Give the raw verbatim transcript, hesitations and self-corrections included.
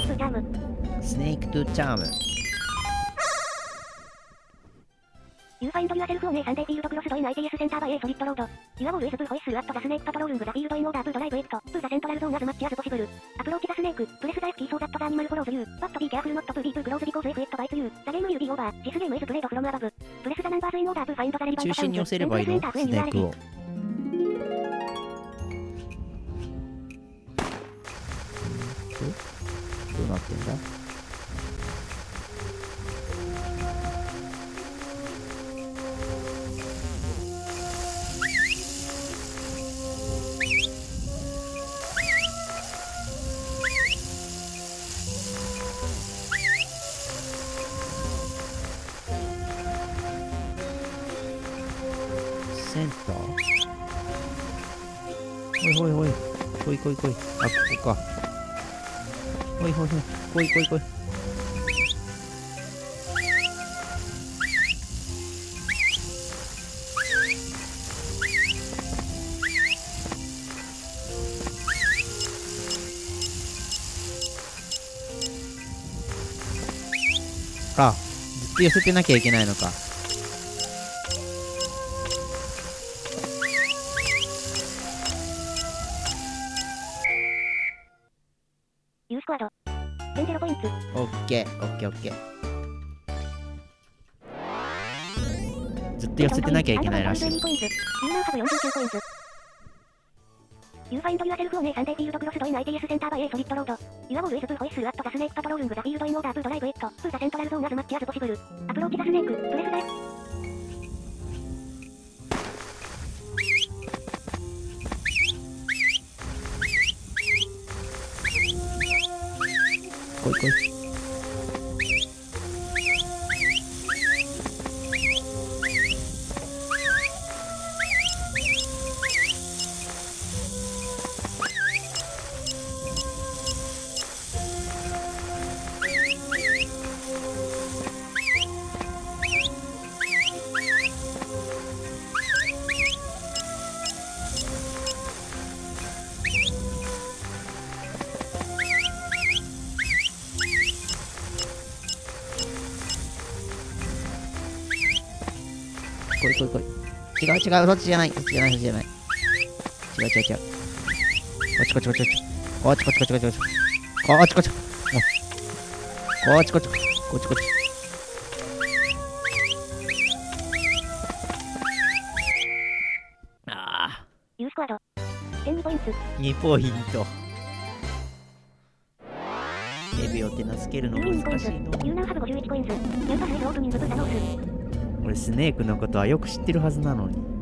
トゥーチャーム。 スネークトゥチャーム。 You find yourself on a Sunday field close to an I T S center by a solid road. You always do whistle at the snake patrolling the field in order to drive it to the central zone as much as possible. Approach the snake, press the F key so that the animal follows you, but be careful not to be too close because if it bites you, the game will be over. This game is played from above. Press the numbers in order to find the relevant sounds. 中心に寄せればいいのスネークを。どうなってんだ？センター？ほいほいほい。こいこいこい。あ、ここか。ほいほいほい。こいこいこい。あ、ずっと寄せてなきゃいけないのか。 You scored. ten zero points. オッケーオッケーオッケー。ずっと寄せてなきゃいけないらしい。 You now have forty-two points. You find yourself on a Sunday field close to an I T S center by a solid road. You always do whistle at the snake patrolling the field in order to drive it to the central zone as much as possible. Approach the snake, press the こいこい。こいこいこい。違う違う、そっちじゃない、そっちじゃない、そっちじゃない。違う違う違う。こっちこっちこっちこっち。こっちこっちこっちこっちこっち。こっちこっち。こっちこっちこっちこっちこっち。ああ。 You scored. ten points. にポイント。エビを手なずけるの難しいの。 You now have fifty-one points. You pass the opening to the nose. 俺スネークのことはよく知ってるはずなのに。